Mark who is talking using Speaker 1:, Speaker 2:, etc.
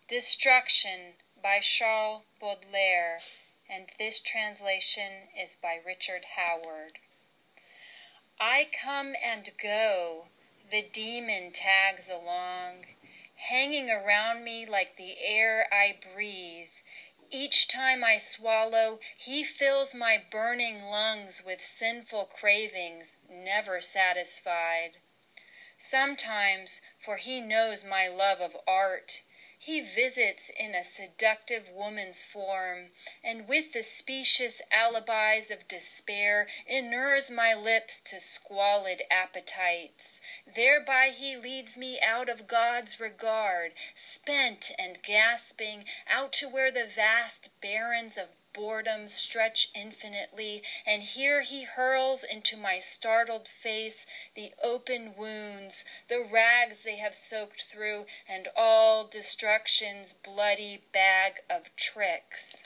Speaker 1: Destruction by Charles Baudelaire, and this translation is by Richard Howard. I come and go, the demon tags along, hanging around me like the air I breathe. Each time I swallow, he fills my burning lungs with sinful cravings, never satisfied. Sometimes, for he knows my love of art, he visits in a seductive woman's form, and with the specious alibis of despair inures my lips to squalid appetites. Thereby he leads me out of God's regard, spent and gasping, out to where the vast barrens of boredom stretch infinitely, and here he hurls into my startled face the open wounds, the rags they have soaked through, and all destruction's bloody bag of tricks.